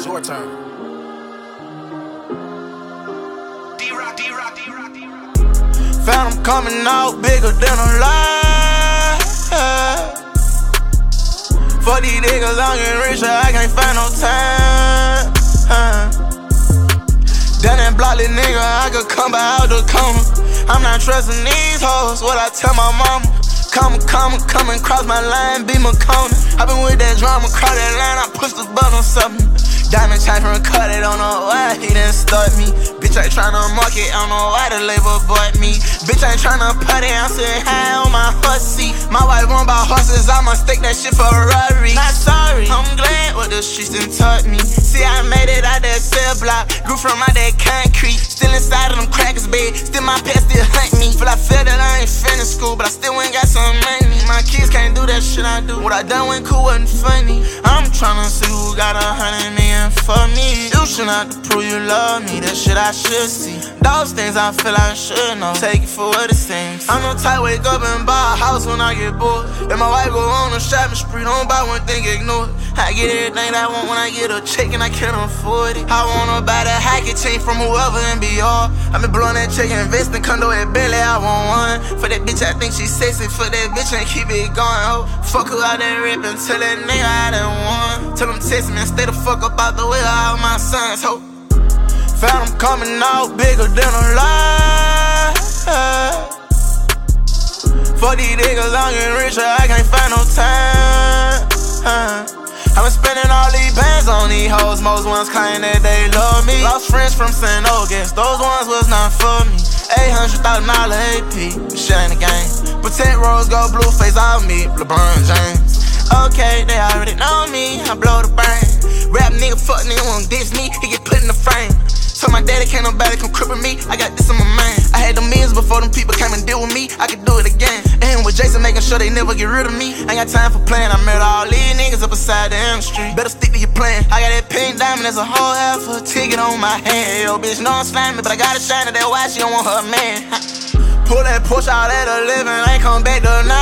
It's your turn. D-Rock. Found him coming out bigger than a lie. For these niggas, I'm getting richer, I can't find no time. Down that blocky nigga, I could come by out the corner. I'm not trusting these hoes, what I tell my mama. Come and cross my line, be my corner. I been with that drama, cross that line, I push the button on something. Diamond chain from cut it, don't know why he didn't start me. Bitch ain't tryna market, don't know why the label bought me. Bitch ain't tryna party, I'm sitting high on my horse seat. My wife won't buy horses, I'ma stake that shit for a Rari. Not sorry, I'm glad what the streets done taught me. See, I made it out that cell block, grew from out that concrete. Still inside of them crackers, babe, still my pets still hunt me. Feel I feel that I ain't finished school, but I still ain't got some money. My kids can't do that shit I do. What I done when cool wasn't funny. I'm tryna see who got 100 million for me. You should not to prove you love me, that shit I should see. Those things I feel I should know, take it for what it seems. I'm no type wake up and buy a house when I get bored. If my wife go on a shopping spree, don't buy one thing, ignore it. I get everything I want when I get a check and I can't afford it. I wanna buy that hacky chain from whoever and be all. I been blowing that check, investing condo at Bentley, I want one. For that bitch I think she sexy, for that bitch and keep it going, ho. Fuck her out that rip and tell that nigga I done won. Tell him text me and stay the fuck up out the way of all my sons, ho. Found him coming out bigger than a lie. For these niggas, I'm getting richer, I can't find no time. I been spending all these bands on these hoes, most ones claim that they love me. Lost friends from St. August, those ones was not for me. $800,000 AP, shit ain't the game. Protect rose, go blue face, I'll meet LeBron James. Okay, they already know me, I blow the brain. Rap nigga, fuck nigga, won't diss me, he get put in the frame. So my daddy can't nobody come cripple me, I got this on my mind. I had them millions before them people came and deal with me, I could do it again. And with Jason making sure they never get rid of me. Ain't got time for playing, I met all these niggas up beside the M Street. Better stick to your plan, I got that pink diamond, there's a whole half a ticket on my hand. Yo bitch know I'm slimy, but I gotta shine it, that's why she don't want her man. Pull that Porsche out at 11, ain't come back to 9.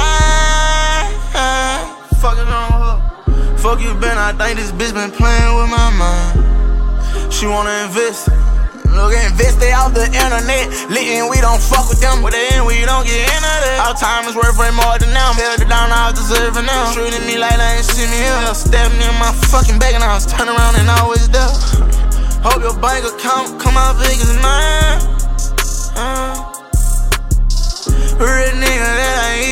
Fucking on her. Fuck you been, I think this bitch been playing with my mind. She wanna invest. Look, invest they off the internet. Lit and we don't fuck with them. With the end, we don't get into that. Our time is worth way more than them. Held it down, I was deserving them. Treating me like they ain't see me here. Stabbing me in my fucking back and I was turning around and always there. Hope your bank account come out big as mine. Real nigga that I